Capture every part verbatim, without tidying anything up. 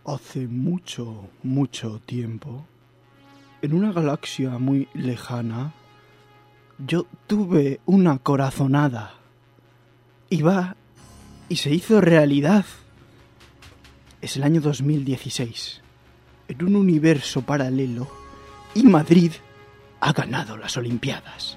Hace mucho, mucho tiempo, en una galaxia muy lejana, yo tuve una corazonada. Y va, y se hizo realidad. Es el año dos mil dieciséis. En un universo paralelo, y Madrid ha ganado las Olimpiadas.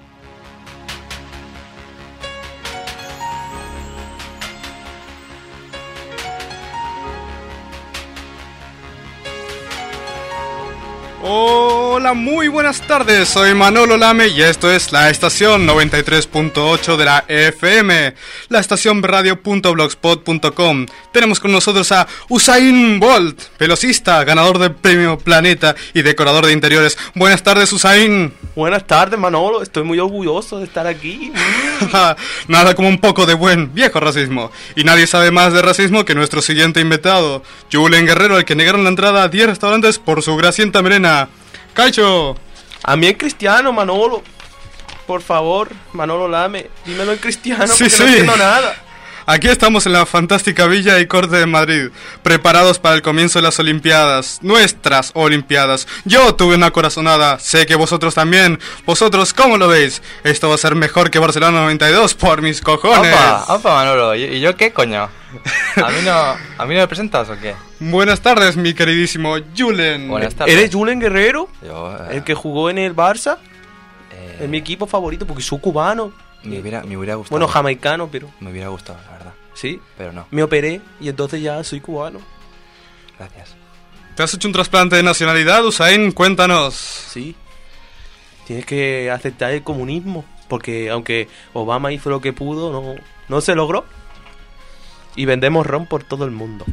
Hola, muy buenas tardes, soy Manolo Lame y esto es la estación noventa y tres punto ocho de la F M, la estación radio punto blogspot punto com. Tenemos con nosotros a Usain Bolt, velocista, ganador del premio Planeta y decorador de interiores. Buenas tardes, Usain. Buenas tardes, Manolo, estoy muy orgulloso de estar aquí. Nada como un poco de buen viejo racismo. Y nadie sabe más de racismo que nuestro siguiente invitado, Julen Guerrero, al que negaron la entrada a diez restaurantes por su grasienta melena. ¡Caicho! A mí en cristiano, Manolo. Por favor, Manolo Lame, dímelo en cristiano, sí, porque sí. no entiendo nada. Aquí estamos en la fantástica Villa y Corte de Madrid, preparados para el comienzo de las Olimpiadas, nuestras Olimpiadas. Yo tuve una corazonada, sé que vosotros también. Vosotros, ¿cómo lo veis? Esto va a ser mejor que Barcelona noventa y dos, por mis cojones. Opa, opa, Manolo, ¿y yo qué coño? ¿A mí no, a mí no me presentas o qué? Buenas tardes, mi queridísimo Julen. Buenas tardes. ¿Eres Julen Guerrero? Yo, eh, ¿El que jugó en el Barça? eh, Es mi equipo favorito, porque soy cubano. Me hubiera, me hubiera gustado. Bueno, jamaicano, pero... Me hubiera gustado, la verdad. Sí, Pero no, me operé y entonces ya soy cubano. gracias. ¿Te has hecho un trasplante de nacionalidad, Usain? Cuéntanos. Sí. Tienes que aceptar el comunismo, porque aunque Obama hizo lo que pudo, no, no se logró. Y vendemos ron por todo el mundo.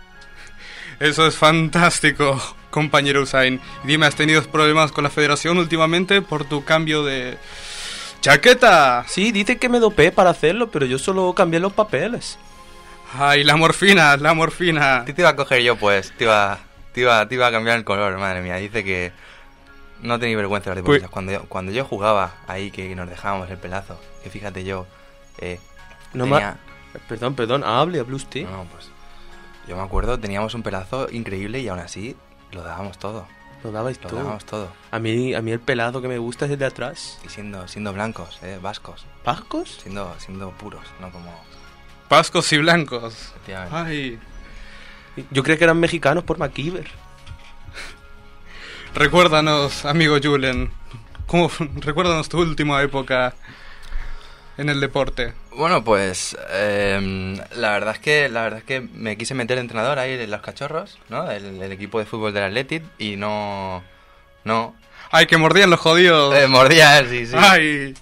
Eso es fantástico, compañero Usain. Dime, ¿has tenido problemas con la federación últimamente por tu cambio de chaqueta? Sí, dicen que me dopé para hacerlo, pero yo solo cambié los papeles. Ay, la morfina, la morfina. A ti te iba a coger yo, pues. Te iba, te iba, te iba a cambiar el color, madre mía. Dice que no tenéis vergüenza de los deportistas. Pues- Cuando, yo, cuando yo jugaba ahí, que nos dejábamos el pelazo, que fíjate yo, eh, No tenía... ma- Perdón, perdón, hable, hable usted. No, no, pues... Yo me acuerdo, teníamos un pelazo increíble y aún así lo dábamos todo. Lo dabais Lo todo. dábamos todo. A mí, a mí el pelado que me gusta es el de atrás. Y siendo, siendo blancos, eh, vascos. ¿Pascos? Siendo, siendo puros, no como... Pascos y blancos. Efectivamente. Ay. Yo creía que eran mexicanos por MacGyver. Recuérdanos, amigo Julen. ¿Cómo, recuérdanos tu última época en el deporte. Bueno, pues eh, la verdad es que la verdad es que me quise meter de entrenador ahí en los cachorros, ¿no? El, el equipo de fútbol del Athletic y no... No... Ay, que mordían los jodidos. Eh, mordía, sí, sí. Ay.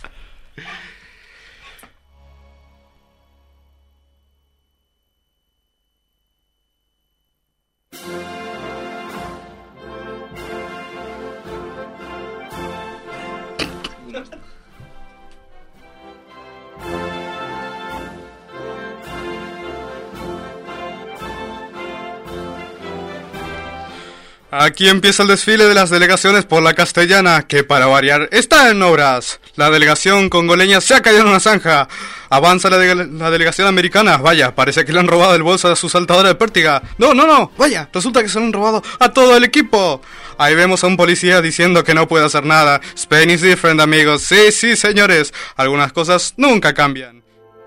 Aquí empieza el desfile de las delegaciones por la Castellana, que para variar está en obras. La delegación congoleña se ha caído en una zanja. Avanza la, de la delegación americana. Vaya, parece que le han robado el bolso a su saltadora de pértiga. No, no, no, vaya, resulta que se lo han robado a todo el equipo. Ahí vemos a un policía diciendo que no puede hacer nada. Spain is different, amigos. Sí, sí, señores, algunas cosas nunca cambian.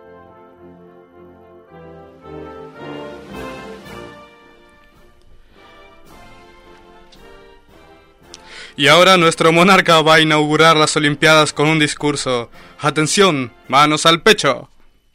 Y ahora nuestro monarca va a inaugurar las Olimpiadas con un discurso. Atención, manos al pecho.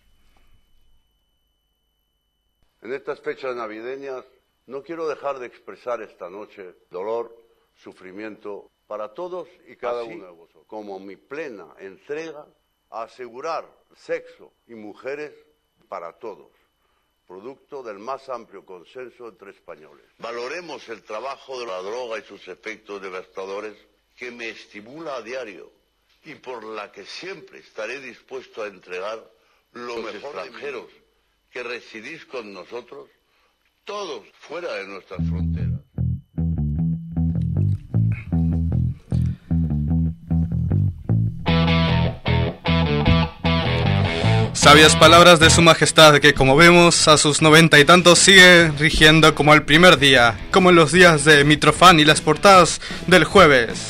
En estas fechas navideñas no quiero dejar de expresar esta noche dolor, sufrimiento para todos y cada Así, uno de vosotros, como mi plena entrega a asegurar sexo y mujeres para todos, producto del más amplio consenso entre españoles. Valoremos el trabajo de la droga y sus efectos devastadores que me estimula a diario y por la que siempre estaré dispuesto a entregar los extranjeros que residís con nosotros, todos fuera de nuestras fronteras. Sabias palabras de su majestad que, como vemos, a sus noventa y tantos sigue rigiendo como el primer día, como en los días de Mitrofan y las portadas del jueves.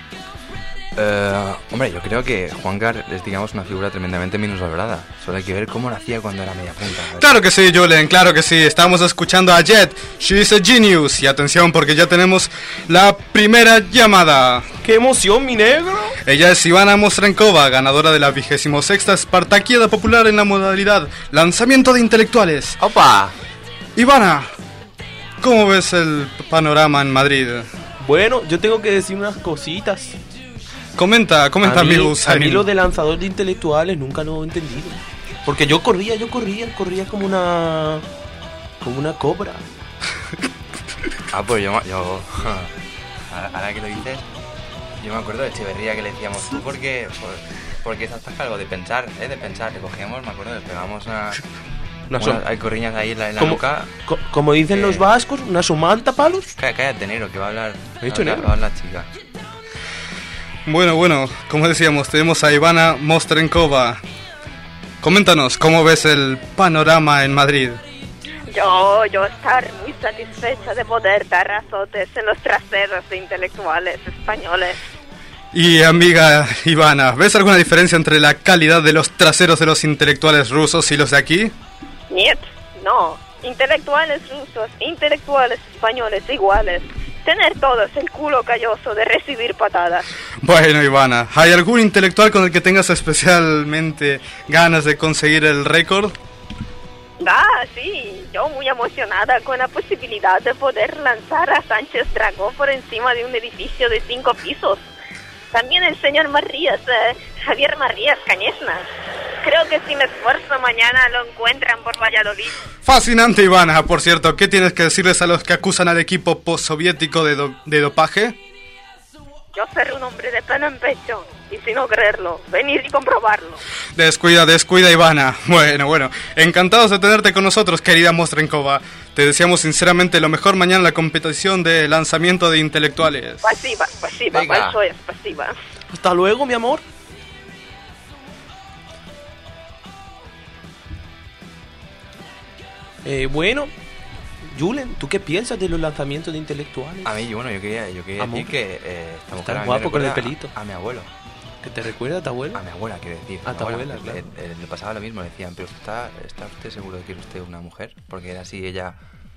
Uh, hombre, yo creo que Juancar es, digamos, una figura tremendamente minusvalorada. Solo hay que ver cómo nacía cuando era media punta, ¿sabes? Claro que sí, Julen, claro que sí. Estamos escuchando a Jet, She is a Genius. Y atención, porque ya tenemos la primera llamada. ¡Qué emoción, mi negro! Ella es Ivana Mostrenkova, ganadora de la vigésimo sexta Espartaquiada Popular en la modalidad Lanzamiento de Intelectuales. ¡Opa! Ivana, ¿cómo ves el panorama en Madrid? Bueno, yo tengo que decir unas cositas. Comenta, comenta, a mí, amigos. a mí lo de lanzador de intelectuales nunca lo he entendido. Porque yo corría, yo corría, corría como una... como una cobra. Ah, pues yo... yo ahora, ahora que lo dices, yo me acuerdo de Echeverría que le decíamos tú porque... Por, porque estás algo de pensar, ¿eh? De pensar. Le cogíamos, me acuerdo, le pegamos una... Una Una, som- hay corriñas ahí en la, en la como, nuca. co- como dicen Eh. los vascos, una somanta palos. Cá- Cállate, negro, que va a hablar... ¿He dicho va a hablar- negro? va a hablar chica. Bueno, bueno, como decíamos, tenemos a Ivana Mostrenkova. Coméntanos, ¿cómo ves el panorama en Madrid? Yo, yo estar muy satisfecha de poder dar azotes en los traseros de intelectuales españoles. Y amiga Ivana, ¿ves alguna diferencia entre la calidad de los traseros de los intelectuales rusos y los de aquí? Niet, no. Intelectuales rusos, intelectuales españoles iguales. Tener todos el culo calloso de recibir patadas. Bueno, Ivana, ¿hay algún intelectual con el que tengas especialmente ganas de conseguir el récord? Ah, sí, yo muy emocionada con la posibilidad de poder lanzar a Sánchez Dragó por encima de un edificio de cinco pisos. También el señor Marías, eh, Javier Marías Cañesna. Creo que si me esfuerzo mañana lo encuentran por Valladolid. Fascinante, Ivana. Por cierto, ¿qué tienes que decirles a los que acusan al equipo postsoviético de, do- de dopaje? Yo seré un hombre de pena en pecho, y si no creerlo, venir y comprobarlo. Descuida, descuida, Ivana. Bueno, bueno, encantados de tenerte con nosotros, querida Mostrenkova. Te deseamos sinceramente lo mejor mañana en la competición de lanzamiento de intelectuales. Pasiva, pasiva, Venga. falso es pasiva. Hasta luego, mi amor. Eh, bueno, Julen, ¿tú qué piensas de los lanzamientos de intelectuales? A mí, bueno, yo quería, yo quería Amor. decir que eh, esta mujer Estás a mí me guapo con el recuerda pelito. A, a mi abuelo. ¿Que te recuerda a tu abuela? A mi abuela, quiero decir. A mi tu abuela, Le- claro. le, le pasaba lo mismo, le decían, pero ¿está, ¿está usted seguro de que quiere usted una mujer? Porque era así, ella...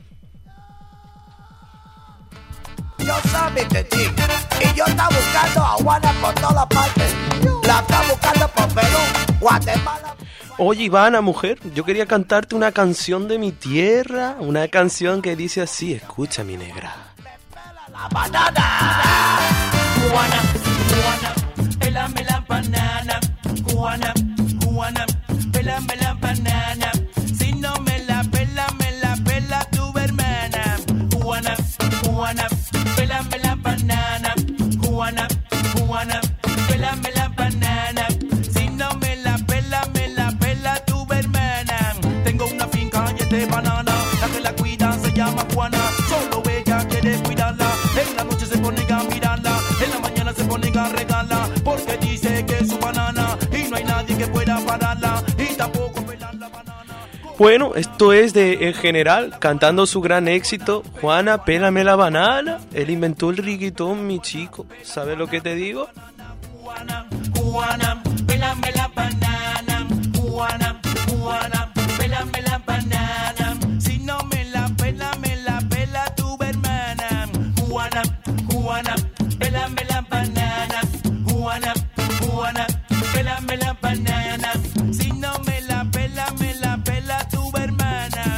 Yo soy de ti y yo está buscando a Juana por todas partes. La está buscando por Perú, Guatemala. Oye, Ivana, mujer, yo quería cantarte una canción de mi tierra, una canción que dice así, escucha mi negra. La banana. Juana, Juana, pélame la banana. Juana, Juana, pélame la banana. Si no me la pela, me la pela tu hermana. Juana, Juana, pélame la banana. Juana, Juana, pélame la banana. Si no me la pela, me la pela tu hermana. Tengo una finca y es de banana. La que la cuida se llama Juana. Solo ella quiere cuidarla. En la noche se pone a mirarla. En la mañana se pone a regarla. Porque dice que es su banana. Y no hay nadie que pueda pararla. Y tampoco pelar la banana. Bueno, esto es de En General, cantando su gran éxito, Juana, pélame la banana. Él inventó el reggaetón, mi chico. ¿Sabes lo que te digo? Juana, Juana, pélame la banana. Juana, Juana, pélame la banana. Si no me la pela, me la pela tu hermana. Juana, Juana, pélame la banana. Juana, Juana, pélame la banana. Si no me la pela, me la pela tu hermana.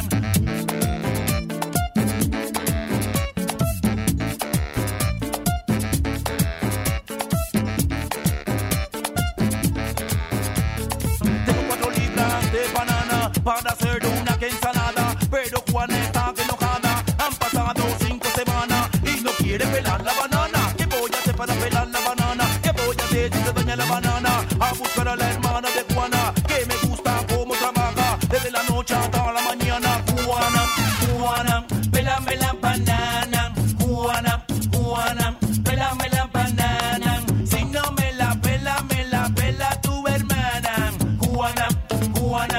Tengo cuatro libras de banana para hacer una que ensalada. Pero Juana está enojada. Han pasado cinco semanas y no quiere pelar la banana. ¿Qué voy a hacer para pelar la banana? ¿Qué voy a hacer si se daña la banana? A buscar a la hermana de Juana, que me gusta cómo trabaja desde la noche hasta la mañana. Juana, Juana, pélame la banana. Juana, Juana, pélame la banana. Si no me la pela, me la pela tu hermana. Juana, Juana,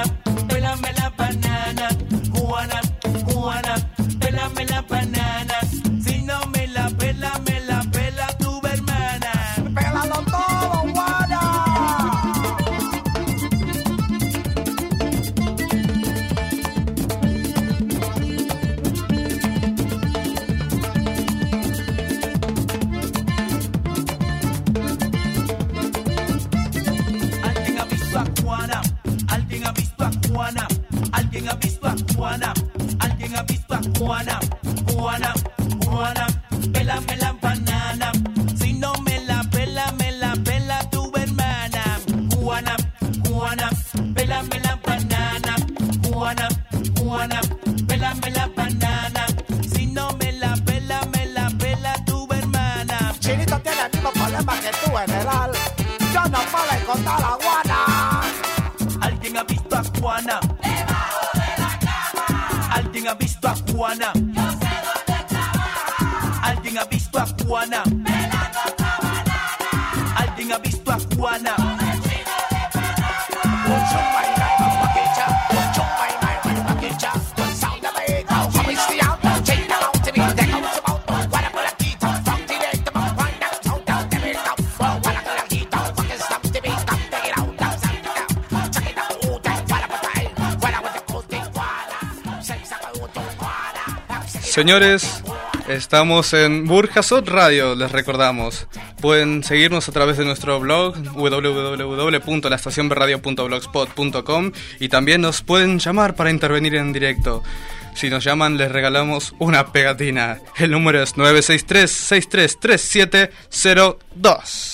Juana, pélame la banana. Juana, Juana, pélame la banana. Si no me la pela, me la pela tu hermana. Chinito tiene el mismo problema que tú, general. Yo no puedo encontrar a Juana. ¿Alguien ha visto a Juana? Debajo de la cama. ¿Alguien ha visto a Juana? Yo sé dónde trabaja. ¿Alguien ha visto a Juana? Pelando esta banana. ¿Alguien ha visto a Juana? Con el chino de banana. Un chupa y nai, un paquicha. Un chupa y nai, un paquicha. Un sound of a go, come and see out. Chino out to me, they go to boat. What a pull a key, don't fuck to it. Come on, find out, sound out, them it out. Well, what a pull a key, don't fucking stop to me. Come, take it out, down, sound it out. Check it out, ooh, that, what a put a in. What a with the cool thing, Juana. Say, say, ooh, don't Juana. Señores, estamos en Burjasot Radio, les recordamos. Pueden seguirnos a través de nuestro blog w w w punto la estación b radio punto blogspot punto com y también nos pueden llamar para intervenir en directo. Si nos llaman les regalamos una pegatina. El número es nueve seis tres, seis tres tres siete cero dos.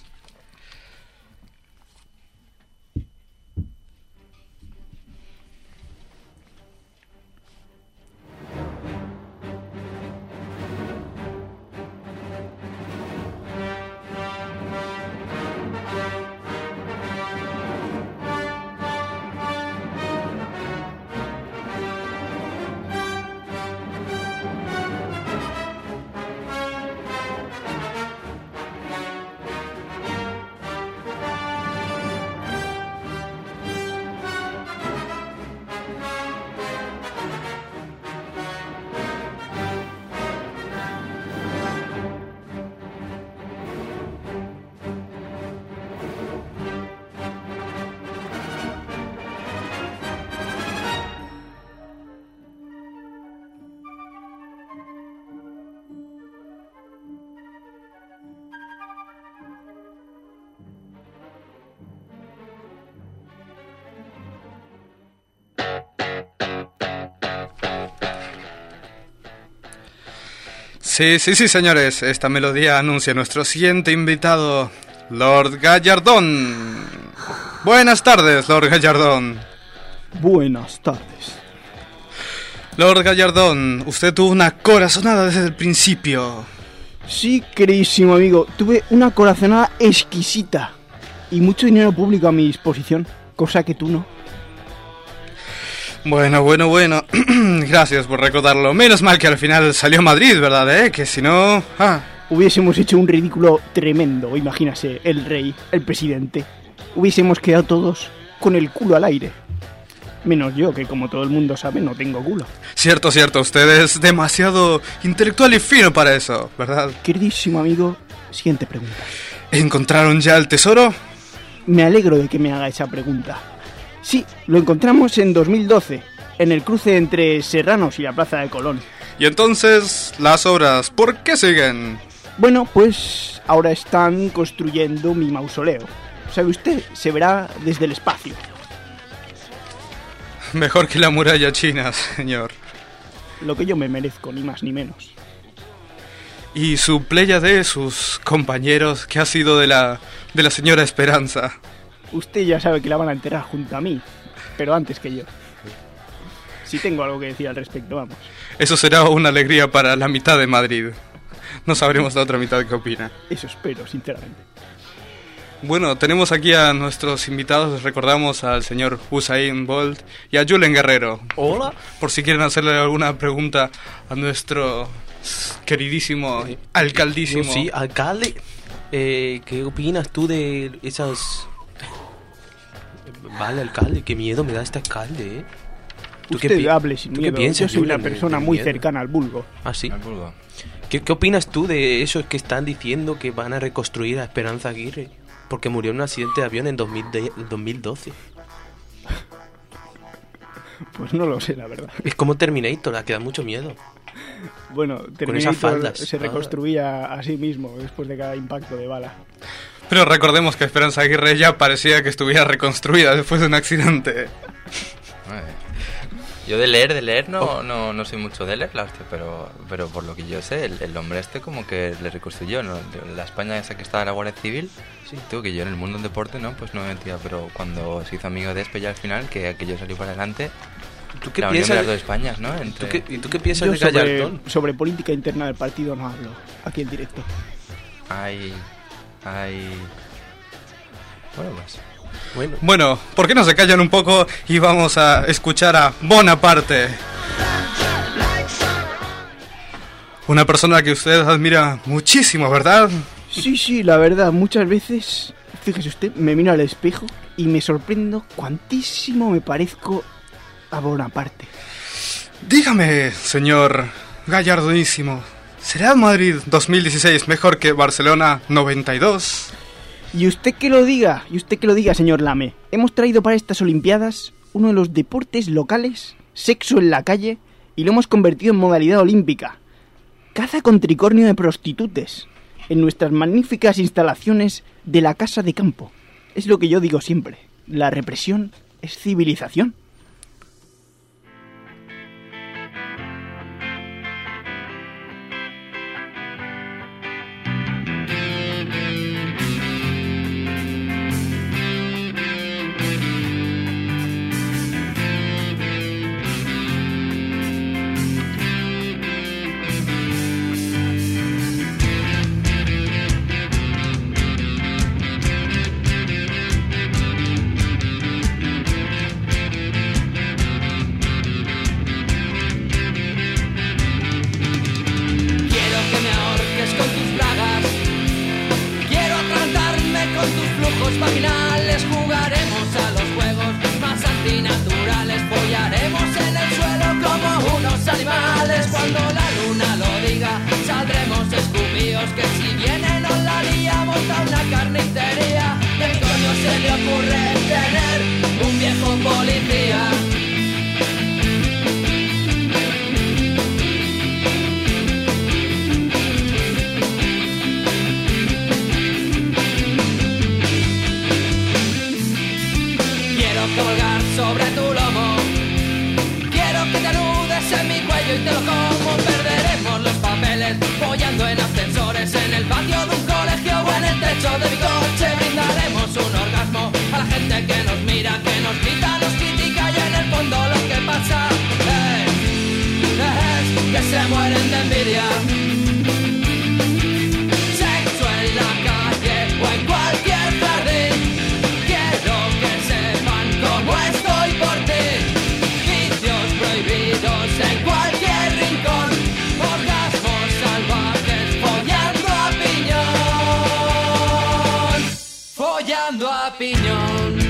Sí, sí, sí, señores, esta melodía anuncia a nuestro siguiente invitado, Lord Gallardón. Buenas tardes, Lord Gallardón. Buenas tardes. Lord Gallardón, usted tuvo una corazonada desde el principio. Sí, queridísimo amigo, tuve una corazonada exquisita y mucho dinero público a mi disposición, cosa que tú no. Bueno, bueno, bueno, gracias por recordarlo. Menos mal que al final salió Madrid, ¿verdad? ¿Eh? Que si no... Ah. Hubiésemos hecho un ridículo tremendo, imagínase, el rey, el presidente. Hubiésemos quedado todos con el culo al aire. Menos yo, que como todo el mundo sabe, no tengo culo. Cierto, cierto, usted es demasiado intelectual y fino para eso, ¿verdad? Queridísimo amigo, siguiente pregunta. ¿Encontraron ya el tesoro? Me alegro de que me haga esa pregunta. Sí, lo encontramos en dos mil doce, en el cruce entre Serranos y la Plaza de Colón. Y entonces, las obras, ¿por qué siguen? Bueno, pues ahora están construyendo mi mausoleo. ¿Sabe usted? Se verá desde el espacio. Mejor que la muralla china, señor. Lo que yo me merezco, ni más ni menos. Y su pléyade, sus compañeros, ¿qué ha sido de la, de la señora Esperanza? Usted ya sabe que la van a enterrar junto a mí, pero antes que yo. Si tengo algo que decir al respecto, vamos. Eso será una alegría para la mitad de Madrid. No sabremos la otra mitad qué opina. Eso espero, sinceramente. Bueno, tenemos aquí a nuestros invitados. Les recordamos al señor Usain Bolt y a Julen Guerrero. Hola. Por si quieren hacerle alguna pregunta a nuestro queridísimo Sí. alcaldísimo. Sí, alcalde. Eh, ¿Qué opinas tú de esas... Vale, alcalde, qué miedo me da este alcalde, ¿eh? ¿Tú Usted qué pi- hable sin ¿tú qué miedo. piensas, Yo soy una Julen, de- persona de muy miedo? cercana al vulgo. Ah, sí. Al vulgo. ¿Qué, ¿Qué opinas tú de esos que están diciendo que van a reconstruir a Esperanza Aguirre? Porque murió en un accidente de avión en dos mil doce. Pues no lo sé, la verdad. Es como Terminator, la que da mucho miedo. Bueno, esas Terminator faldas. se reconstruía a sí mismo después de cada impacto de bala. Pero recordemos que Esperanza Aguirre ya parecía que estuviera reconstruida después de un accidente. Vale. Yo de leer, de leer no, no, no soy mucho de leer la hostia, pero, pero por lo que yo sé, el, el hombre este como que le reconstruyó, ¿no? La España esa que estaba en la Guardia Civil, sí. Tú, que yo en el mundo del deporte, ¿no? Pues no me metía, pero cuando se hizo amigo de Espe ya al final, que aquello salió para adelante, ¿Tú qué la unión de piensas las de- dos Españas, ¿no? Entre... ¿Tú qué- ¿Y tú qué piensas Yo de sobre, Gallardón? sobre política interna del partido no hablo aquí en directo. Hay... hay... Bueno, pues... Bueno, Bueno, ¿por qué no se callan un poco y vamos a escuchar a Bonaparte? Una persona que usted admira muchísimo, ¿verdad? Sí, sí, la verdad, muchas veces, fíjese usted, me miro al espejo y me sorprendo cuantísimo me parezco a Bonaparte. Dígame, señor Gallardonísimo, ¿será Madrid dos mil dieciséis mejor que Barcelona noventa y dos? Y usted que lo diga, y usted que lo diga, señor Lame. Hemos traído para estas Olimpiadas uno de los deportes locales, sexo en la calle, y lo hemos convertido en modalidad olímpica. Caza con tricornio de prostitutes, en nuestras magníficas instalaciones de la Casa de Campo. Es lo que yo digo siempre, la represión es civilización. Quiero que me ahorques con tus plagas. Quiero atrantarme con tus flujos vaginales. Jugaremos a los juegos más antinaturales. Follaremos en el suelo como unos animales. Cuando la luna lo diga, saldremos escupidos. Que si viene nos la liamos a una carnicería. ¿Qué coño se le ocurre tener un viejo policía? Quiero cabalgar sobre tu lomo. Quiero que te anudes en mi cuello y te lo como. Perderemos los papeles follando en ascensores, en el patio de un colegio o en el techo de mi coche. Brindaremos un orgasmo a la gente que nos mira, que nos grita, nos critica y en el fondo lo que pasa es, es que se mueren de envidia. Sexo en la calle o en cualquier jardín. Quiero que sepan cómo estoy por ti. Vicios prohibidos en cualquier rincón. Orgasmos salvajes follando a piñón. Follando a piñón.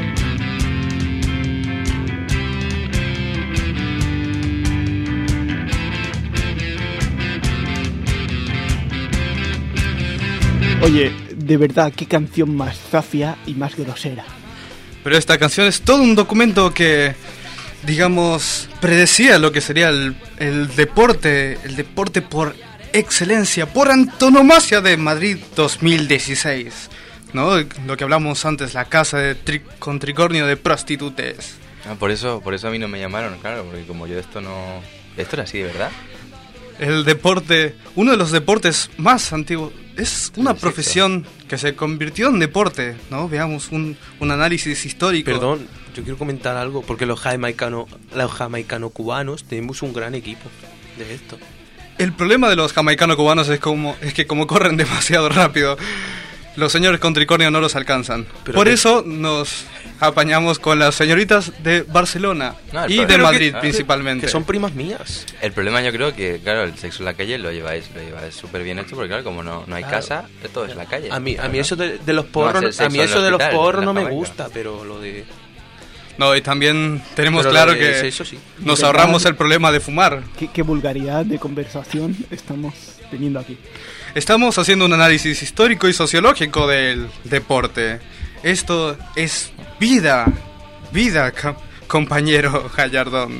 Oye, de verdad, qué canción más zafia y más grosera. Pero esta canción es todo un documento que, digamos, predecía lo que sería el, el deporte, el deporte por excelencia, por antonomasia de Madrid dos mil dieciséis, ¿no? Lo que hablamos antes, la casa de tri- con tricornio de prostitutes. Ah, por eso, por eso a mí no me llamaron, claro, porque como yo esto no... Esto era así, de verdad. El deporte, uno de los deportes más antiguos, es una Exacto. profesión que se convirtió en deporte, ¿no? Veamos un, un análisis histórico. perdón, yo quiero comentar algo, porque los jamaicano, los jamaicano-cubanos tenemos un gran equipo de esto. El problema de los jamaicanos-cubanos es, como, es que como corren demasiado rápido, los señores con tricornio no los alcanzan. Pero Por que- eso nos apañamos con las señoritas de Barcelona No, el y problema- de Pero Madrid que- principalmente. Que son primas mías. El problema yo creo que, claro, el sexo en la calle lo lleváis lo lleváis súper bien hecho, porque claro, como no, no hay Claro. casa, todo es la calle. A mí, a mí Claro. eso de, de los No, porros, es el a mí sexo en eso el de los hospital, porros en la no me Jamaica. gusta, pero lo de... No, y también tenemos Pero claro lo de que sexo sí. nos ¿Verdad? ahorramos el problema de fumar. Qué, qué vulgaridad de conversación estamos teniendo aquí. Estamos haciendo un análisis histórico y sociológico del deporte. Esto es vida, vida, ca- compañero Gallardón.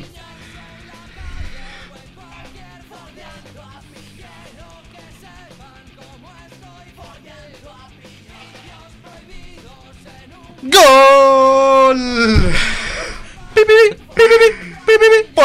¡Gol! ¡Pi, pi, pi, pi, pi, pi, pi, pi!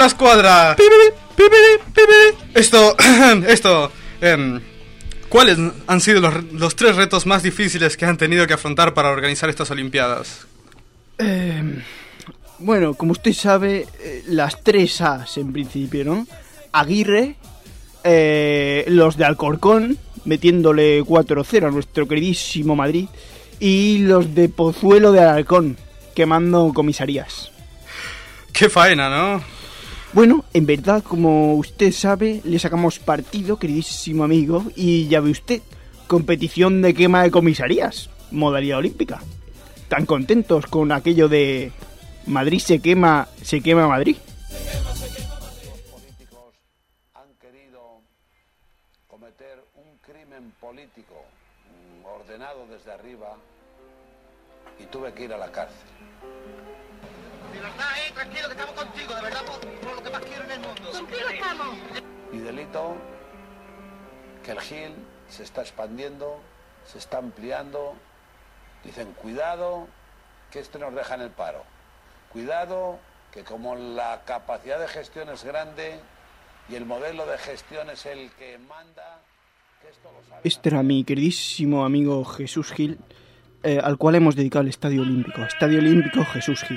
la escuadra. Esto, esto, em, ¿cuáles han sido los, los tres retos más difíciles que han tenido que afrontar para organizar estas Olimpiadas? Eh, bueno, como usted sabe, eh, las tres A's en principio, ¿no? Aguirre, eh, los de Alcorcón, metiéndole cuatro cero a nuestro queridísimo Madrid, y los de Pozuelo de Alarcón, quemando comisarías. ¡Qué faena!, ¿no? Bueno, en verdad, como usted sabe, le sacamos partido, queridísimo amigo, y ya ve usted, competición de quema de comisarías, modalidad olímpica. Tan contentos con aquello de Madrid se quema, se quema Madrid. Los políticos han querido cometer un crimen político ordenado desde arriba y tuve que ir a la cárcel. De verdad, eh, tranquilo, que estamos contigo, de verdad, por, por lo que más quiero en el mundo. Contigo estamos. Y delito que el Gil se está expandiendo, se está ampliando. Dicen, cuidado, que esto nos deja en el paro. Cuidado, que como la capacidad de gestión es grande y el modelo de gestión es el que manda, que esto lo sabe. Este era mi queridísimo amigo Jesús Gil, eh, al cual hemos dedicado el Estadio Olímpico. Estadio Olímpico Jesús Gil.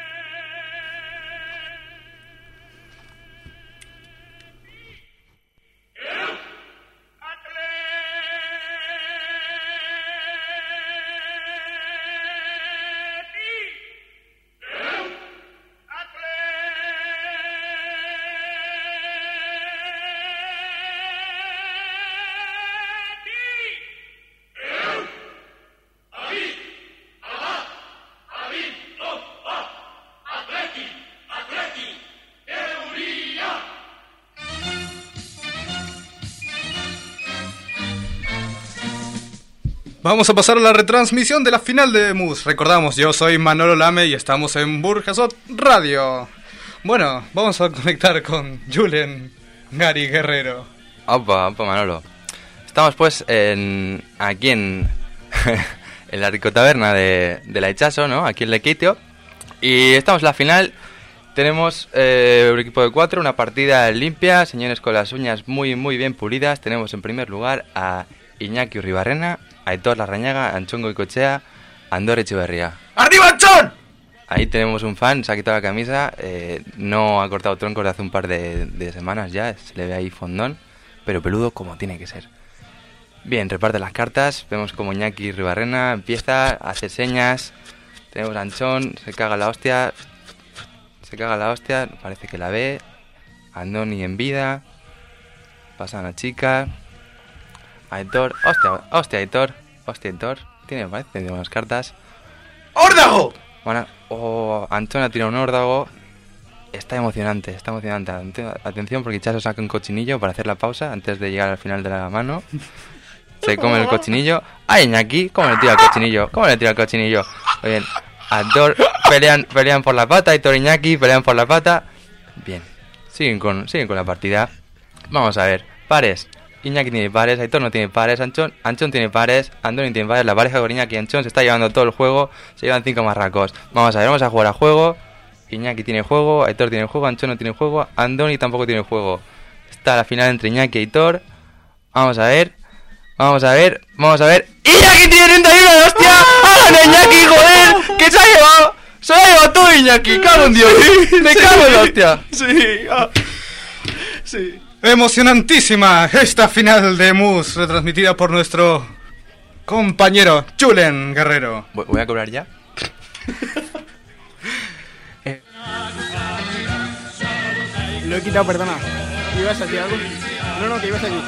Vamos a pasar a la retransmisión de la final de Mus. Recordamos, yo soy Manolo Lame y estamos en Burjasot Radio. Bueno, vamos a conectar con Julen Gary Guerrero. Opa, opa, Manolo. Estamos pues en aquí en, en la ricotaberna de, de la Echaso, ¿no? Aquí en Lequeitio. Y estamos en la final. Tenemos eh, un equipo de cuatro, una partida limpia, señores con las uñas muy muy bien pulidas. Tenemos en primer lugar a Iñaki Uribarrena, Aitor Larrañaga, Anchón Goicoechea, Andor Echeverría. ¡Arriba, Anchón! Ahí tenemos un fan, se ha quitado la camisa, eh, no ha cortado troncos de hace un par de, de semanas ya, se le ve ahí fondón, pero peludo como tiene que ser. Bien, reparte las cartas, vemos como Iñaki Ribarrena empieza a hacer señas, tenemos a Anchón, se caga la hostia, se caga la hostia, parece que la ve, Andoni en vida, pasa una chica, Aitor, hostia, hostia Aitor, hostia Aitor, tiene, parece, tiene buenas cartas. ¡Órdago! Bueno, oh, Anchón ha tirado un órdago. Está emocionante, está emocionante. Atención porque Chaso saca un cochinillo para hacer la pausa antes de llegar al final de la mano. Se come el cochinillo. ¡Ay, Iñaki! ¿Cómo le tira el cochinillo? ¿Cómo le tira el cochinillo? Muy bien. Aitor, pelean, pelean por la pata. Aitor y Iñaki pelean por la pata. Bien. Siguen con, siguen con la partida. Vamos a ver. Pares. Iñaki tiene pares, Aitor no tiene pares, Anchón, Anchón tiene pares, Andoni tiene pares, la pareja con Iñaki y Anchón se está llevando todo el juego, se llevan cinco marracos. Vamos a ver, vamos a jugar a juego. Iñaki tiene juego, Aitor tiene juego, Anchón no tiene juego, Andoni tampoco tiene juego. Está la final entre Iñaki y Aitor. Vamos a ver, vamos a ver, vamos a ver. ¡Iñaki tiene treinta y uno, hostia! ¡Hágale, Iñaki, joder! ¡Que se ha llevado! ¡Se lo ha llevado tú, Iñaki! ¡Cago en Dios! ¡Me cago en la hostia! Sí, ah, sí. Emocionantísima esta final de Mus, retransmitida por nuestro compañero Julen Guerrero. ¿Voy a cobrar ya? eh. Lo he quitado, perdona. ¿Ibas a decir algo? No, no, que ibas aquí.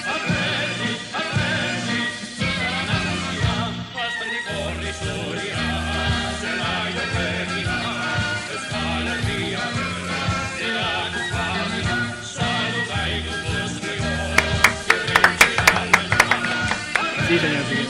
Sí, señor, sí.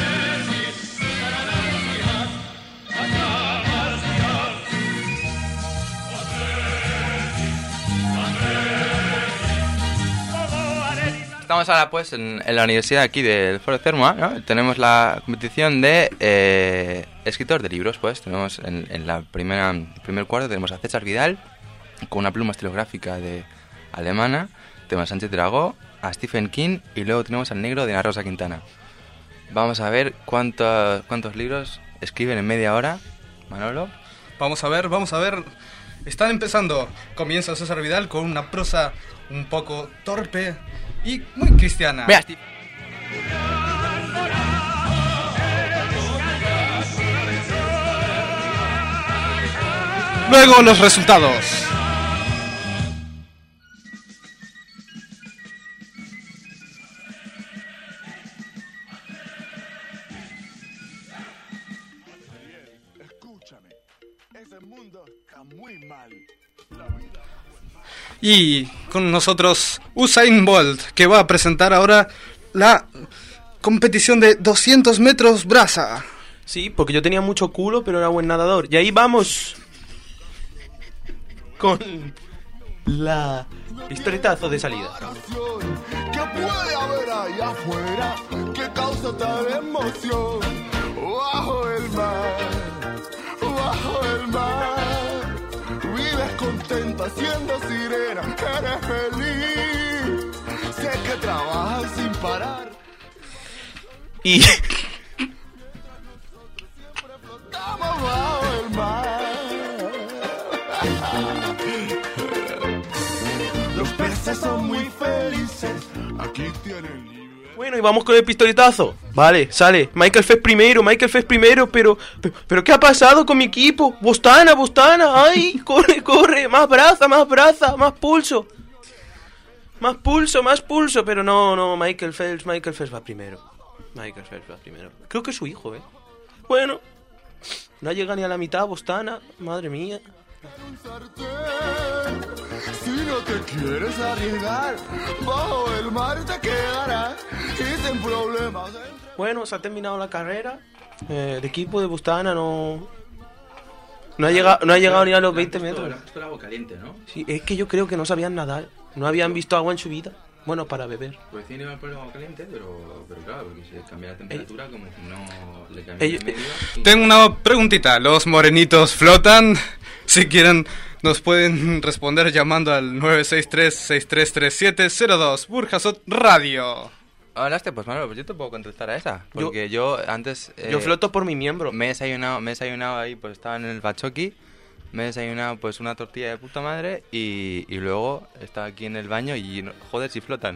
Estamos ahora pues en, en la universidad aquí del Foro Cermoa, ¿no? Tenemos la competición de eh, escritor de libros, pues tenemos en, en la primera, el primer cuarto tenemos a César Vidal, con una pluma estilográfica de alemana, tenemos a Sánchez Dragó, a Stephen King y luego tenemos al negro de Ana Rosa Quintana. Vamos a ver cuántos, cuántos libros escriben en media hora, Manolo. Vamos a ver, vamos a ver. Están empezando. Comienza César Vidal con una prosa un poco torpe y muy cristiana. Vea, Steve. Luego los resultados. Escúchame, ese mundo está muy mal. Y con nosotros Usain Bolt, que va a presentar ahora la competición de doscientos metros braza. Sí, porque yo tenía mucho culo, pero era buen nadador. Y ahí vamos con la pistoletazo de salida. ¿Qué puede haber ahí afuera que causa tal emoción? Bajo el mar, bajo el mar, vives contenta siendo sirena, eres feliz, sé que trabajas sin parar. Y Estamos bajo el mar. Los peces son muy felices, aquí tienen libre. bueno, y vamos con el pistoletazo. Vale, sale. Michael Phelps primero, Michael Phelps primero, pero, pero... ¿Pero qué ha pasado con mi equipo? Bostana, Bostana, ay, corre, corre, más braza, más braza, más pulso. Más pulso, más pulso, pero no, no, Michael Phelps, Michael Phelps va primero. Michael Phelps va primero. Creo que es su hijo, ¿eh? Bueno, no llega ni a la mitad, Bostana, madre mía. Si no te quieres arriesgar, bajo el mar te quedarás y sin problemas. Bueno, se ha terminado la carrera. Eh, el equipo de Bostana no... No ha llegado, no ha llegado ni a los veinte metros. Esto era agua caliente, ¿no? Sí, es que yo creo que no sabían nadar. No habían visto agua en su vida. Bueno, para beber. Pues tiene el problema agua caliente, pero, pero claro, porque si cambia la temperatura, como que no le cambia Ellos- el medio. y- Tengo una preguntita. ¿Los morenitos flotan? Si quieren, nos pueden responder llamando al nueve seis tres, seis tres tres siete cero dos. Burjasot Radio. Hablaste, pues Manuel, pues yo te puedo contestar a esa. Porque yo, antes... eh, Yo floto por mi miembro. Me he desayunado, me he desayunado ahí, pues estaba en el bachoqui. Me he desayunado pues una tortilla de puta madre y, y luego estaba aquí en el baño y no- joder si flotan.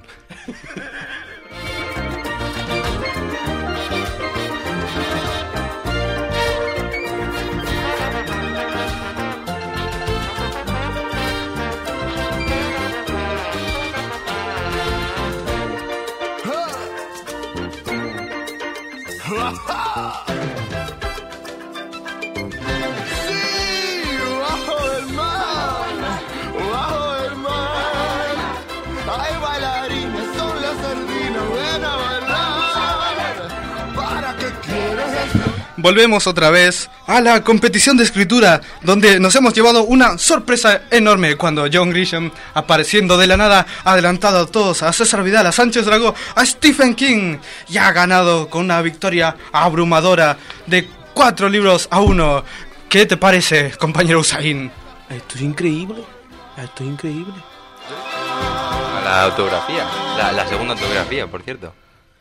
Sí, bajo el mar, bajo el mar, hay bailarines, son las sardinas, ven a bailar. ¿Para qué quieres esto? Volvemos otra vez a la competición de escritura, donde nos hemos llevado una sorpresa enorme cuando John Grisham, apareciendo de la nada, ha adelantado a todos, a César Vidal, a Sánchez Dragó, a Stephen King, y ha ganado con una victoria abrumadora de cuatro libros a uno. ¿Qué te parece, compañero Usain? Esto es increíble. Esto es increíble. La autografía, la, la segunda autografía, por cierto.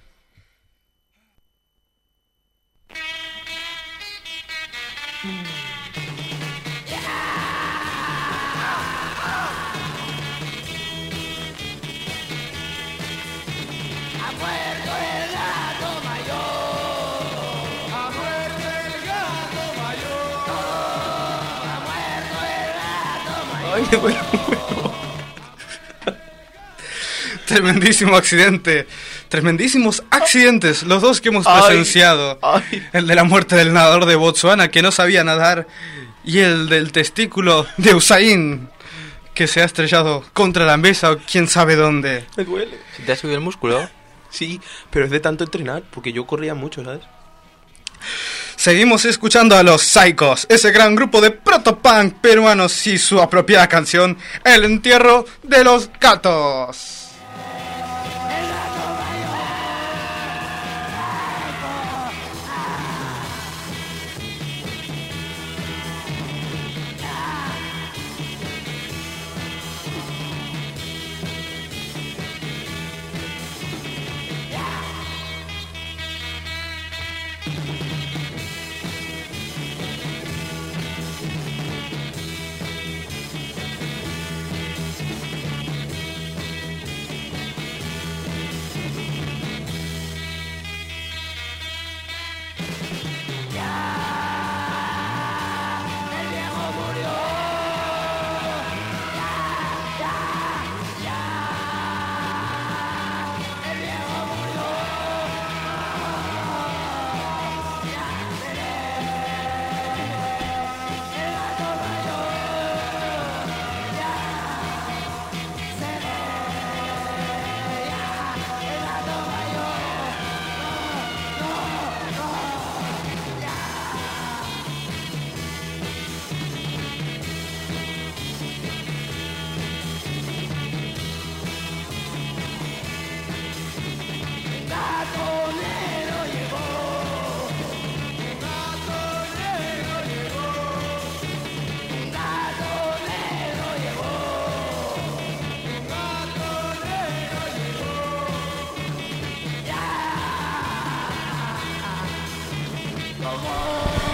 Ay, qué bueno. Tremendísimo accidente. Tremendísimos accidentes, los dos que hemos Ay, presenciado. ay. El de la muerte del nadador de Botsuana, que no sabía nadar, y el del testículo de Usain, que se ha estrellado contra la mesa o quién sabe dónde. Me duele. ¿Si te ha subido el músculo? Sí, pero es de tanto entrenar, porque yo corría mucho, ¿sabes? Seguimos escuchando a los Psychos, ese gran grupo de protopunk peruanos y su apropiada canción, El entierro de los gatos.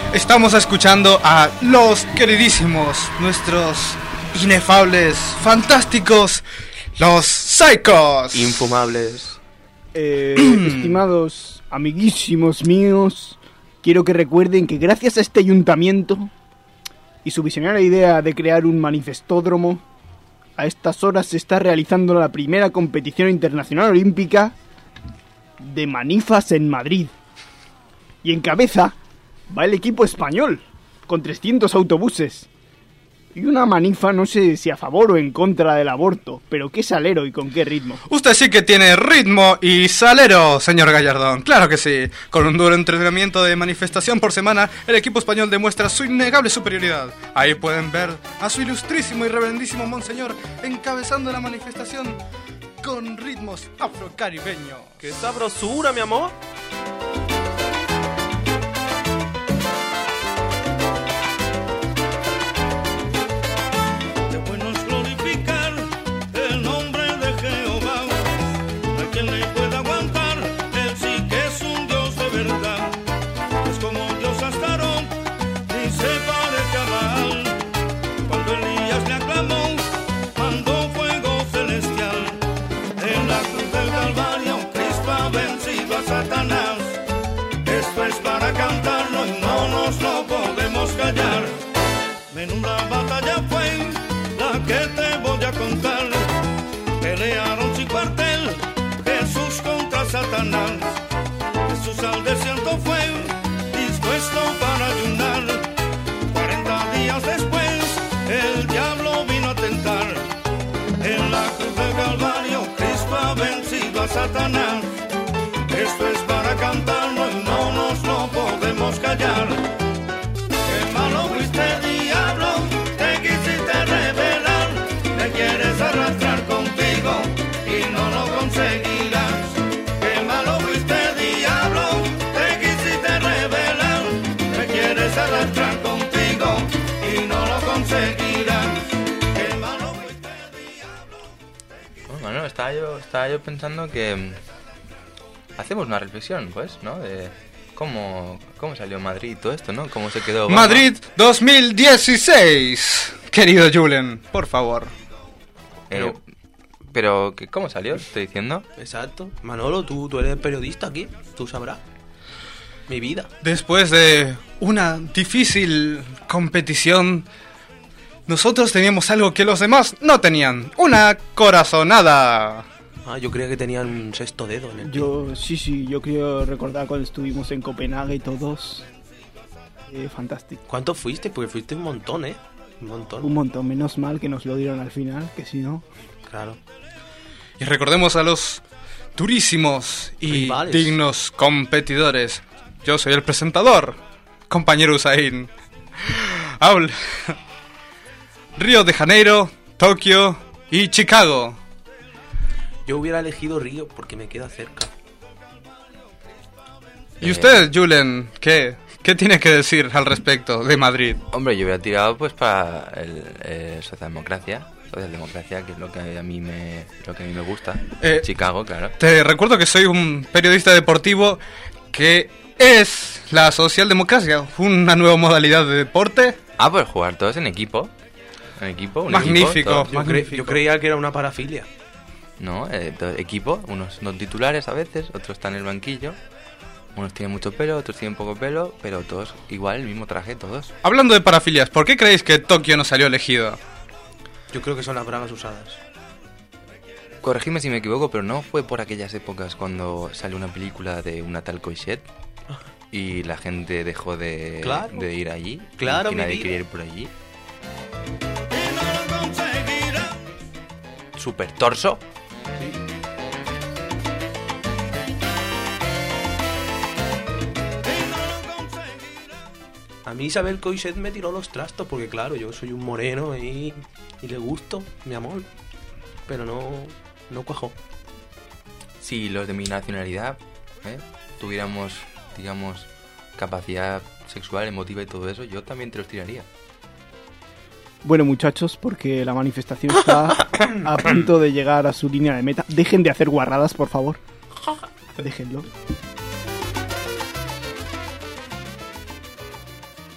Estamos escuchando a los queridísimos, nuestros inefables, fantásticos, los Psychos. Infumables. Eh, estimados amiguísimos míos, quiero que recuerden que gracias a este ayuntamiento y su visionaria idea de crear un manifestódromo, a estas horas se está realizando la primera competición internacional olímpica de manifas en Madrid. Y en cabeza va el equipo español, con trescientos autobuses. Y una manifa, no sé si a favor o en contra del aborto, pero qué salero y con qué ritmo. Usted sí que tiene ritmo y salero, señor Gallardón. Claro que sí. Con un duro entrenamiento de manifestación por semana, el equipo español demuestra su innegable superioridad. Ahí pueden ver a su ilustrísimo y reverendísimo monseñor encabezando la manifestación con ritmos afrocaribeños. ¡Qué sabrosura, mi amor! Satanás, esto es para cantarlo y no nos lo podemos callar. Menuda batalla fue la que te voy a contar. Pelearon sin cuartel Jesús contra Satanás. Jesús al desierto fue dispuesto para ayunar. Cuarenta días después el diablo vino a tentar. En la cruz del Calvario Cristo ha vencido a Satanás. Esto es para cantarlo y no nos lo podemos callar. Qué malo fuiste, diablo, te quisiste revelar. Me quieres arrastrar contigo y no lo conseguirás. Qué malo fuiste, diablo, te quisiste revelar. Me quieres arrastrar contigo y no lo conseguirás. Qué malo fuiste, diablo. Oh, bueno, estaba yo, estaba yo pensando que hacemos una reflexión, pues, ¿no? De cómo, cómo salió Madrid y todo esto, ¿no? Cómo se quedó Obama. Madrid dos mil dieciséis. Querido Julen, por favor. Eh, pero, ¿qué- ¿cómo salió? Estoy diciendo. Exacto. Manolo, tú, tú eres periodista aquí. Tú sabrás. Mi vida. Después de una difícil competición, nosotros teníamos algo que los demás no tenían. Una corazonada. Ah, yo creía que tenían un sexto dedo en el pie. Yo, sí, sí, yo quiero recordar cuando estuvimos en Copenhague todos. Eh, fantástico. ¿Cuántos fuiste? Porque fuiste un montón, ¿eh? Un montón. Un montón, menos mal que nos lo dieron al final, que si no... Claro. Y recordemos a los durísimos y Rivales. dignos competidores. Yo soy el presentador, compañero Usain. Habla. Río de Janeiro, Tokio y Chicago. Yo hubiera elegido Río porque me queda cerca. ¿Y usted, Julen, qué? ¿Qué tiene que decir al respecto de Madrid? Hombre, yo hubiera tirado pues para el eh, socialdemocracia, socialdemocracia, que es lo que a mí me, lo que a mí me gusta. Eh, Chicago, claro. Te recuerdo que soy un periodista deportivo que es la socialdemocracia, una nueva modalidad de deporte. Ah, pues jugar todos en equipo. En equipo, un Magnífico, equipo, todos. Yo, cre- yo creía que era una parafilia. No, eh, to- equipo, unos son titulares a veces, otros están en el banquillo. Unos tienen mucho pelo, otros tienen poco pelo, pero todos igual, el mismo traje, todos. Hablando de parafilias, ¿por qué creéis que Tokio no salió elegido? Yo creo que son las bragas usadas. Corregidme si me equivoco, pero no fue por aquellas épocas cuando salió una película de una tal Coixet y la gente dejó de, Claro. de ir allí. Claro, y mi nadie vida. quería ir por allí. Super torso. A mí Isabel Coixet me tiró los trastos porque claro, yo soy un moreno y, y le gusto, mi amor. Pero no, no cuajó. Si los de mi nacionalidad ¿eh? tuviéramos, digamos, capacidad sexual, emotiva y todo eso, yo también te los tiraría. Bueno, muchachos, porque la manifestación está a punto de llegar a su línea de meta. Dejen de hacer guarradas, por favor. Déjenlo.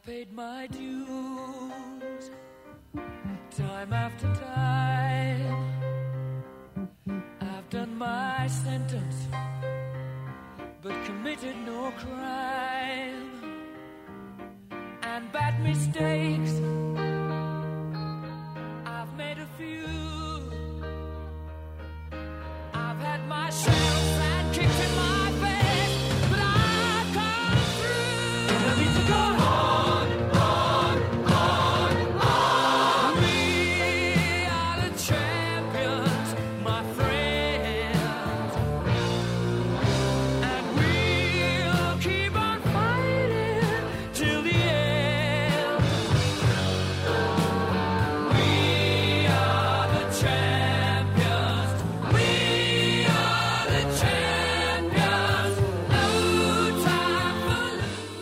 paid my dues, time after time. I've done my sentence, but committed no crime. And bad mistakes, I've made a few. I've had my shells and kicked in my face, but I've come through. I need to go on, on, on, on. We are the champions, my friends, and we'll keep on fighting till the end. We are the champions. We are the champions. No time for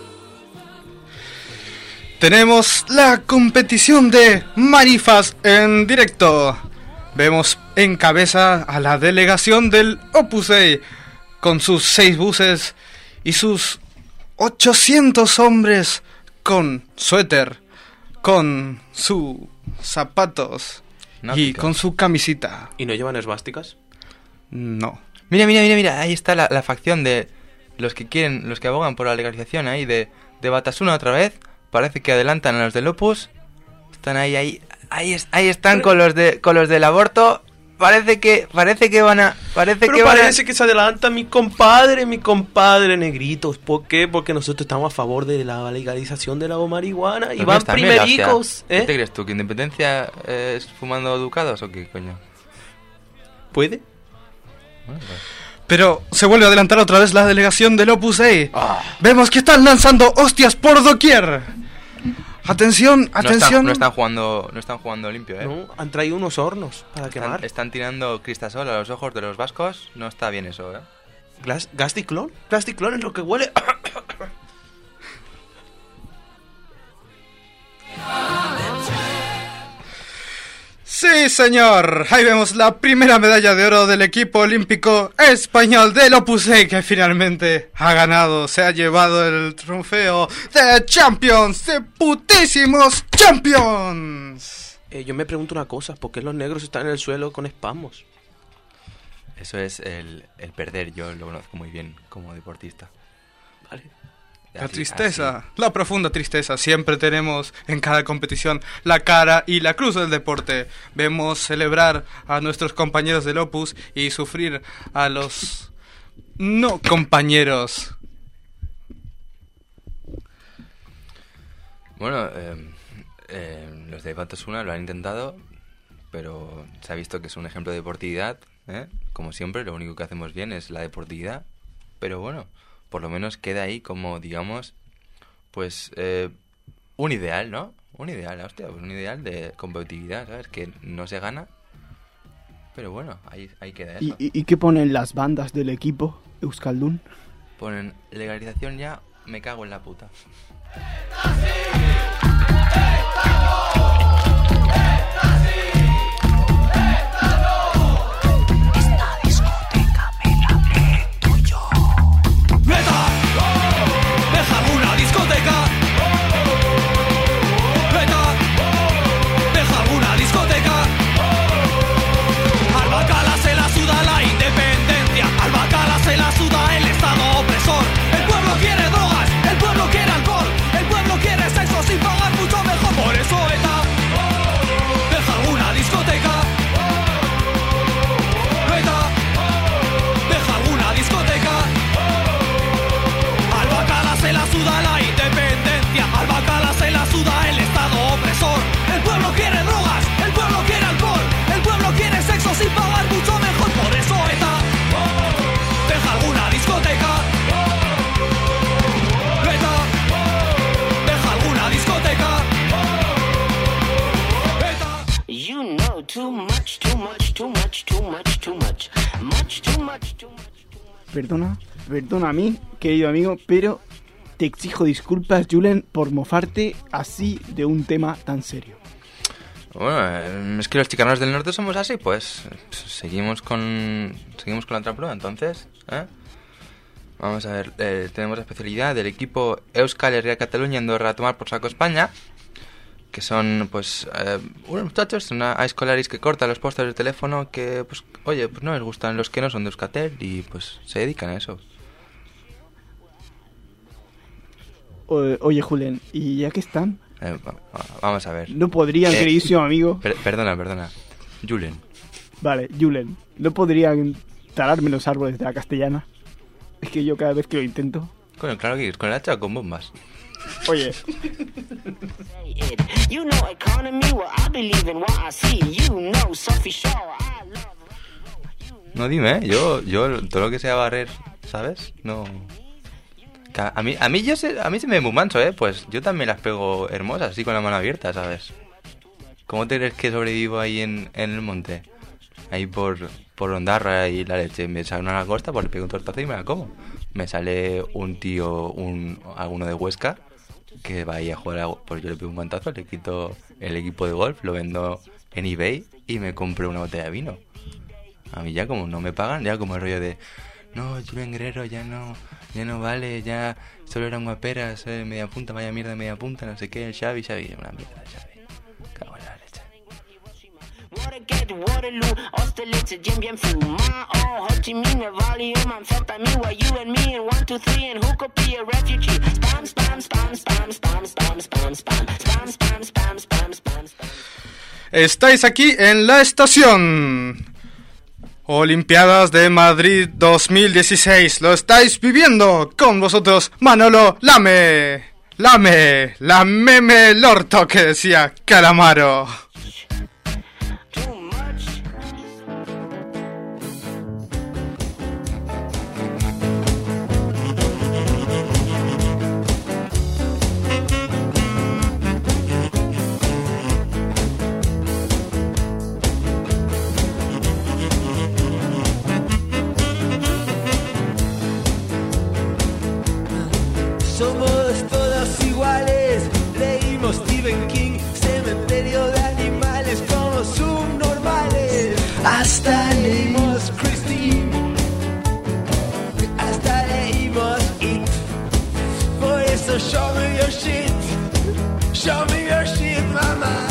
Tenemos la competición de Marifas en directo. Vemos en cabeza a la delegación del Opus Dei con sus seis buses y sus ochocientos hombres con suéter, con sus zapatos y Náutica. con su camisita. ¿Y no llevan esvásticas? No. Mira, mira, mira, mira, ahí está la, la facción de los que quieren, los que abogan por la legalización ahí de, de Batasuna otra vez. Parece que adelantan a los del Opus. Están ahí, ahí, ahí, es- ahí están con los de, con los del aborto. Parece que, parece que van a, parece Pero que van a... parece que se adelanta mi compadre, mi compadre Negritos. ¿Por qué? Porque nosotros estamos a favor de la legalización de la marihuana. Y Los van míos también, hostia. primericos, ¿Qué ¿eh? te crees tú? ¿Que Independencia eh, es fumando ducados o qué coño? ¿Puede? Bueno, pues. Pero se vuelve a adelantar otra vez la delegación del Opus Dei. Vemos que están lanzando hostias por doquier. Atención, No atención. están, no están jugando, no están jugando limpio, ¿eh? No, han traído unos hornos para Están, quemar. están tirando cristasol a los ojos de los vascos. No está bien eso, ¿eh? Glas- ¿Gasticlón? ¿Gasticlón es lo que huele? Sí, señor. Ahí vemos la primera medalla de oro del equipo olímpico español del Opus Dei, que finalmente ha ganado, se ha llevado el trofeo de Champions, de putísimos Champions. Eh, yo me pregunto una cosa, ¿por qué los negros están en el suelo con espasmos? Eso es el, el perder, yo lo conozco muy bien como deportista. Vale. La Así- tristeza, así. la profunda tristeza. Siempre tenemos en cada competición la cara y la cruz del deporte. Vemos celebrar a nuestros compañeros del Opus y sufrir a los no compañeros. Bueno, eh, eh, los de Batasuna lo han intentado, pero se ha visto que es un ejemplo de deportividad, ¿eh? Como siempre, lo único que hacemos bien es la deportividad, pero bueno, por lo menos queda ahí como, digamos, pues eh, un ideal, ¿no? Un ideal, hostia, pues un ideal de competitividad, ¿sabes? Que no se gana, pero bueno, ahí, ahí queda eso. ¿Y, y, y qué ponen las bandas del equipo Euskaldun? Ponen legalización ya, me cago en la puta. ¡Meta! ¡Deja alguna discoteca! ¡Meta! ¡Deja alguna discoteca! Al bacala se la suda la independencia, al bacala se la suda el estado opresor. El pueblo quiere drogas, el pueblo quiere alcohol, el pueblo quiere sexo sin pagar mucho mejor. Por eso ETA, deja alguna discoteca. ETA, deja alguna discoteca. Al bacala se la suda la independencia, al bacala se la suda el estado opresor. El pueblo quiere drogas, el pueblo quiere alcohol, el pueblo quiere sexo sin pagar mucho mejor. Por eso ETA, deja alguna discoteca. ETA, deja alguna discoteca. ETA. You know too much, too much, too much, too much, too much, much, too much, too much. Perdona, perdona a mí, querido amigo, pero te exijo disculpas, Julen, por mofarte así de un tema tan serio. Bueno, eh, es que los chicanos del norte somos así, pues seguimos con seguimos con la otra prueba, entonces, ¿eh? Vamos a ver, eh, tenemos la especialidad del equipo Euskal Herria Cataluña Andorra a tomar por saco España, que son, pues, eh, unos muchachos, una a escolaris que cortan los postes del teléfono que, pues, oye, pues no les gustan los que no son de Euskaltel y, pues, se dedican a eso. O- Oye, Julen, ¿y ya que están? Eh, va- va- vamos a ver. ¿No podrían, Eh, queridísimo amigo? per- perdona, perdona. Julen. Vale, Julen, ¿no podrían talarme los árboles de la castellana? Es que yo cada vez que lo intento... Coño, claro que con el hacha o con bombas. Oye, You know economy, well I believe in what I see. You know Sophie Shaw, I love. No, dime, ¿eh? yo, yo todo lo que sea barrer, ¿sabes? No... Ca- A mí, a mí yo sé, a mí se me ve muy manso, ¿eh? Pues yo también las pego hermosas, así con la mano abierta, ¿sabes? ¿Cómo te crees que sobrevivo ahí en, en el monte? Ahí por, por Ondarra y la leche. Me sale una langosta, pues le pego un tortazo y me la como. Me sale un tío, un alguno de Huesca, que va ahí a jugar a... Pues yo le pego un guantazo, le quito el equipo de golf, lo vendo en eBay y me compro una botella de vino. A mí ya como no me pagan, ya como el rollo de... No, Julen Guerrero ya no, ya no vale, ya solo eran guaperas, eh, media punta, vaya mierda, media punta, no sé qué, el Xavi, Xavi, una mierda, Xavi. Cago en la leche. Watergate, Waterloo, Austerlitz, Jim Bien Phu, Ma Oh, Ho Chi Minh, Valium, amphetamine, while you and me in one, two, three, and who could be a refugee? Spam, spam, spam, spam, spam, spam, spam, spam, spam, spam, spam, spam, spam, spam. Estáis aquí en la estación Olimpiadas de Madrid dos mil dieciséis. Lo estáis viviendo con vosotros, Manolo Lame. Lame, lameme el orto, que decía Calamaro. Somos todos iguales, leímos Stephen King, cementerio de animales como subnormales. Hasta leímos Christine, hasta leímos It. Por eso show me your shit, show me your shit, mamá.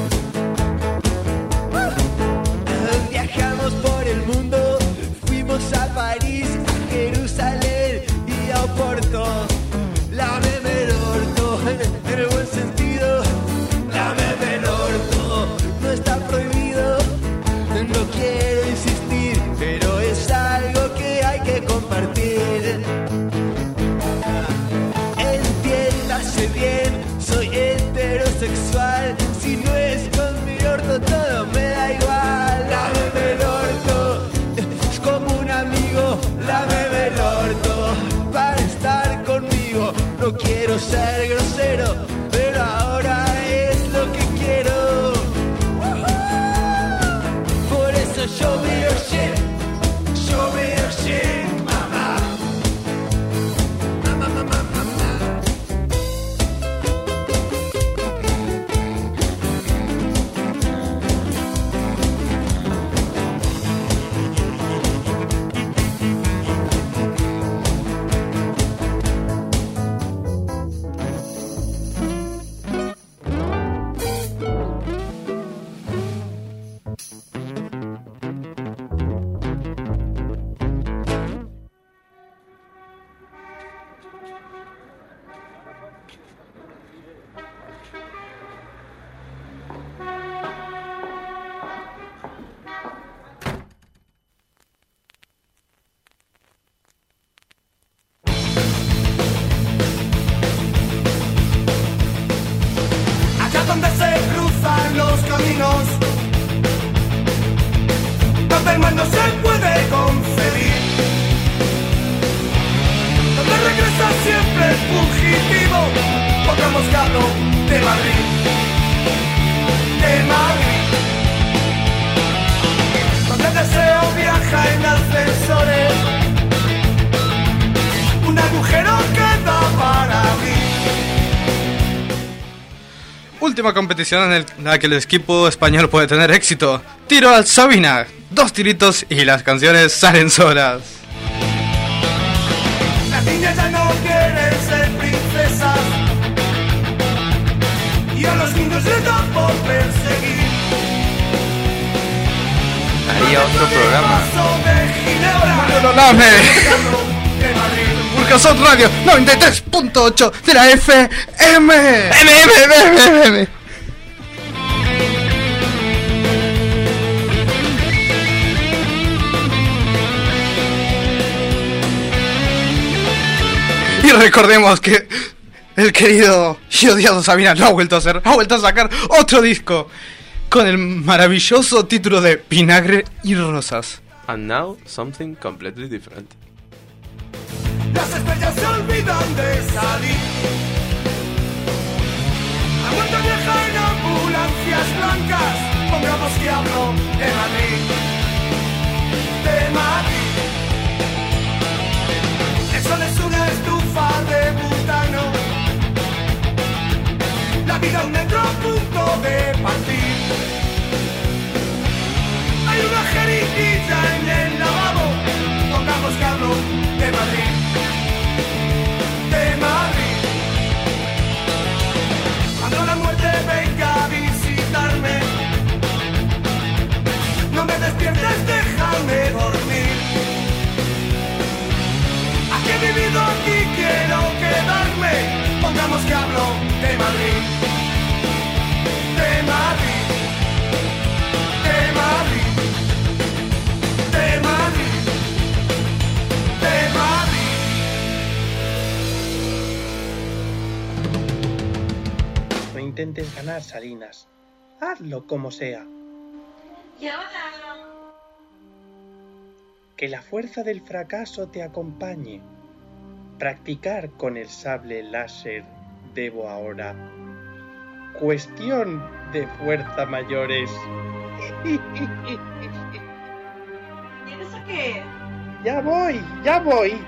Viajamos por el mundo, fuimos a París, a Jerusalén y a Oporto. Lámeme el orto, en el buen sentido. Lámeme el orto, no está prohibido. No quiero insistir, pero es algo que hay que compartir. Entiéndase bien, soy heterosexual. Si no es con mi orto, todo me da igual. Lámeme el orto, es como un amigo. Lámeme el orto, para estar conmigo. No quiero ser grosero, pero ahora es lo que quiero. Por eso show me your shit, show me your shit, mamá. Mamá, mamá, mamá. Allá donde se cruzan los caminos, donde el mal no se puede concebir, donde regresa siempre el fugitivo, otro moscado de Madrid, de Madrid, donde el deseo viaja en ascensores, un agujero queda para mí. Última competición en el- la que el equipo español puede tener éxito. Tiro al Sabina. Dos tiritos y las canciones salen solas. y ellas no quieren ser princesas. Y a los niños les da por perseguir. Haría otro programa. ¡No lame! Burjasot Radio noventa y tres punto ocho de la F M. M, M, M, M, M. Y recordemos que el querido y odiado Sabina lo ha vuelto a hacer, ha vuelto a sacar otro disco con el maravilloso título de Vinagre y Rosas. And now something completely different. Las estrellas se olvidan de salir. La vuelta vieja en ambulancias blancas. Pongamos que hablo de Madrid. De Madrid. El sol es una estufa de butano. La vida un metro a punto de partir. Hay una jeringuilla en el lavabo. Pongamos que hablo de Madrid. De Madrid. Cuando la muerte venga a visitarme, no me despiertes, déjame dormir. Aquí he vivido, aquí quiero quedarme. Pongamos que hablo de Madrid. De Madrid. De Madrid. De Madrid. De Madrid. No intentes ganar, Salinas. Hazlo como sea. Que la fuerza del fracaso te acompañe. Practicar con el sable láser debo ahora. Cuestión de fuerza mayores. ¿Y eso qué? Ya voy, ya voy.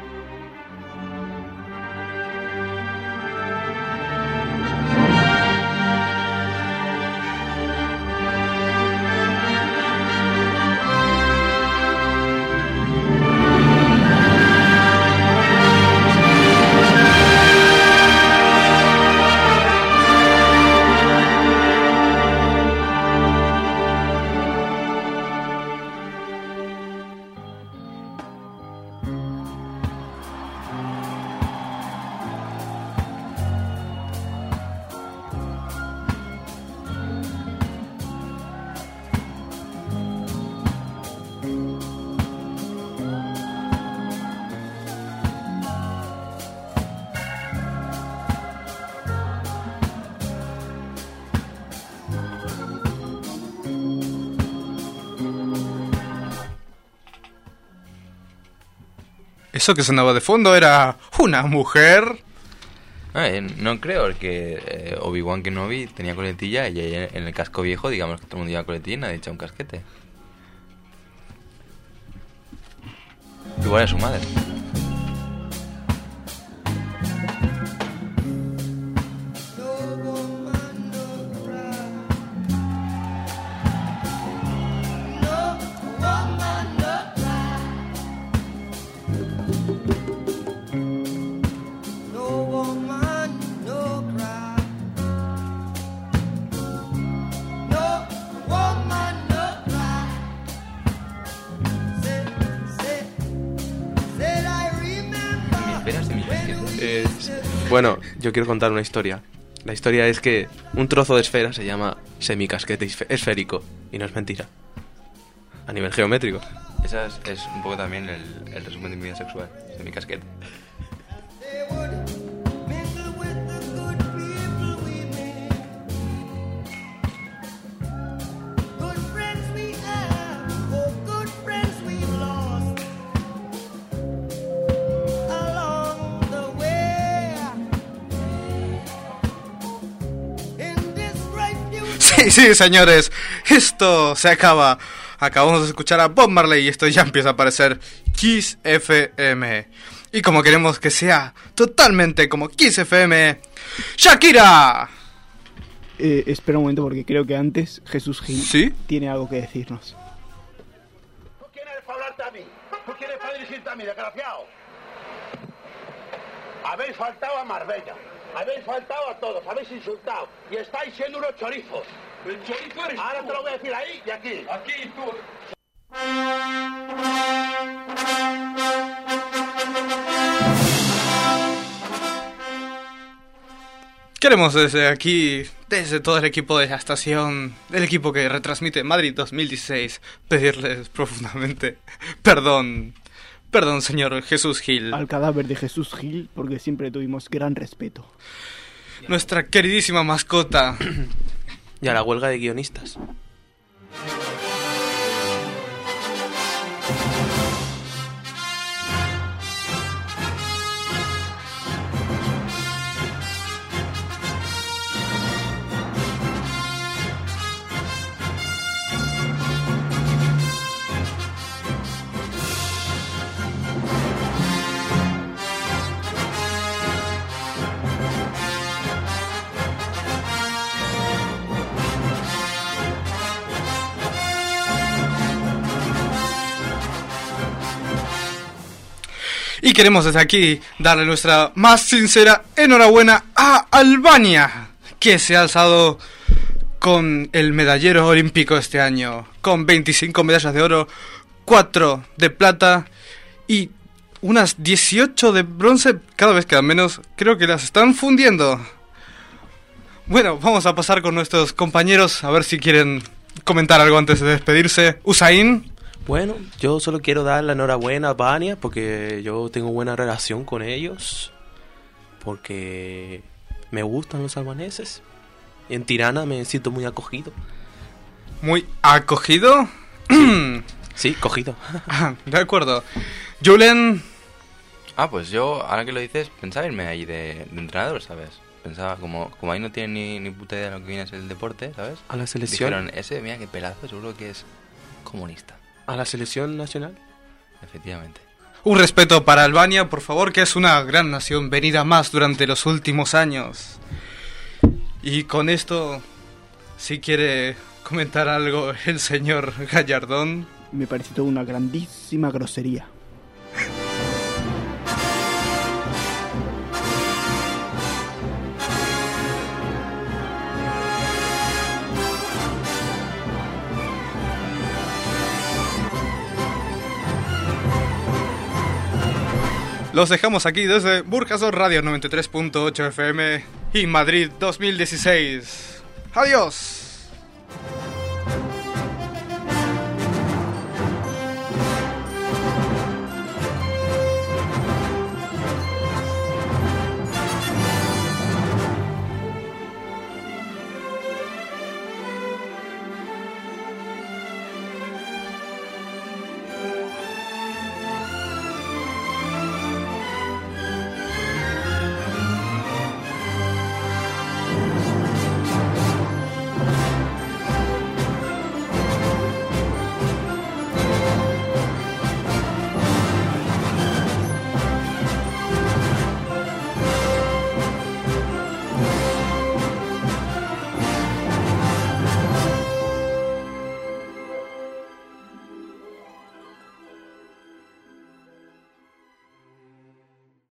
Eso que sonaba de fondo era una mujer. Eh, no creo que eh, Obi-Wan Kenobi tenía coletilla y en el casco viejo, digamos que todo el mundo lleva coletilla y nadie echa un casquete. Igual a su madre. Bueno, yo quiero contar una historia. La historia es que un trozo de esfera se llama semicasquete esférico. Y no es mentira. A nivel geométrico. Esa es, es un poco también el, el resumen de mi vida sexual. Semicasquete. Sí, sí, señores, esto se acaba. Acabamos de escuchar a Bob Marley y esto ya empieza a aparecer Kiss F M. Y como queremos que sea totalmente como Kiss F M, ¡Shakira! Eh, espera un momento porque creo que antes Jesús Gil ¿Sí? tiene algo que decirnos. ¿Tú quién eres para hablarte a mí? ¿Tú quién eres para dirigirte a mí, desgraciado? faltado a Marbella. Habéis faltado a todos, habéis insultado. Y estáis siendo unos chorizos. El chorizo eres Ahora tú. te lo voy a decir ahí y aquí. Aquí tú. Queremos desde aquí, desde todo el equipo de la estación, el equipo que retransmite Madrid dos mil dieciséis, pedirles profundamente perdón. Perdón, señor Jesús Gil. Al cadáver de Jesús Gil, porque siempre tuvimos gran respeto. Nuestra queridísima mascota. Y a la huelga de guionistas. Y queremos desde aquí darle nuestra más sincera enhorabuena a Albania, que se ha alzado con el medallero olímpico este año, con veinticinco medallas de oro, cuatro de plata y unas dieciocho de bronce. Cada vez quedan menos, creo que las están fundiendo. Bueno, vamos a pasar con nuestros compañeros a ver si quieren comentar algo antes de despedirse. Usain. Bueno, yo solo quiero dar la enhorabuena a Albania porque yo tengo buena relación con ellos, porque me gustan los albaneses. En Tirana me siento muy acogido. ¿Muy acogido? Sí, sí, cogido. De acuerdo. Julen. Ah, pues yo, ahora que lo dices, pensaba irme ahí de, de entrenador, ¿sabes? Pensaba, como, como ahí no tienen ni, ni puta idea de lo que viene a ser el deporte, ¿sabes? A la selección. Dijeron, ese, mira qué pelazo, seguro que es comunista. ¿A la selección nacional? Efectivamente. Un respeto para Albania, por favor, que es una gran nación venida más durante los últimos años. Y con esto, si quiere comentar algo el señor Gallardón. Me pareció una grandísima grosería. Los dejamos aquí desde Burjasot Radio noventa y tres punto ocho F M y Madrid dos mil dieciséis. ¡Adiós!